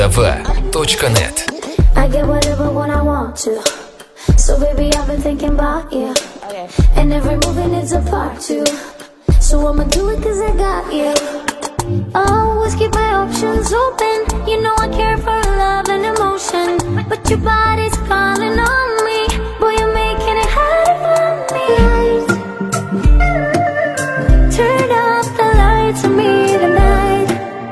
Mustava.net. I get whatever when I want to. So baby, I've been thinking about you. And every movie needs a part two. So I'ma do it cause I got you. Always keep my options open. You know I care for love and emotion. But your body's calling on me. Boy, you're making it harder for me. Turn off the lights for me tonight.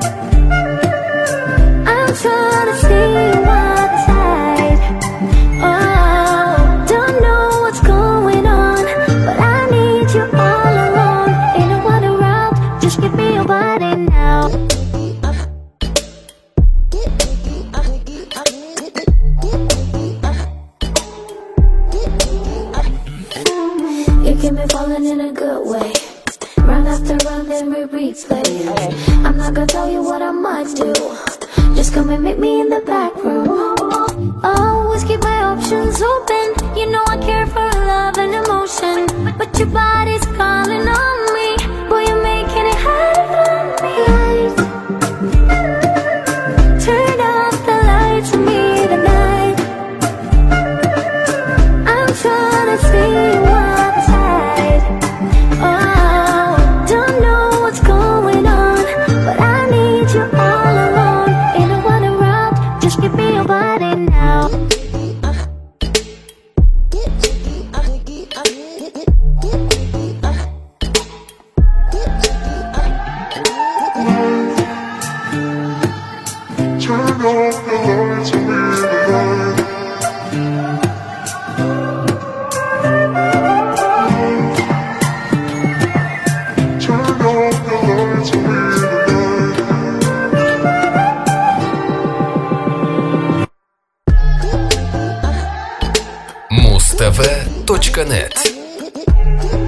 I'm trying to see you outside. Oh, don't know what's going on, but I need you all alone. Ain't no one around, just give me your body now. You keep me falling in a good way. Round after round, then we replay. I'm not gonna tell you what I might do. Just come and meet me in the back room. Always keep my options open. You know I care for love and emotion. But your body's calling on me. Boy, you're making it harder for me. Turn off the lights for me tonight. I'm trying to see you outside. Oh, don't know what's going on, but I need you all alone. Ain't no one around, just give me your body now. Turn off the lights for me tonight. Turn off the lights for me tonight. Mustava.net.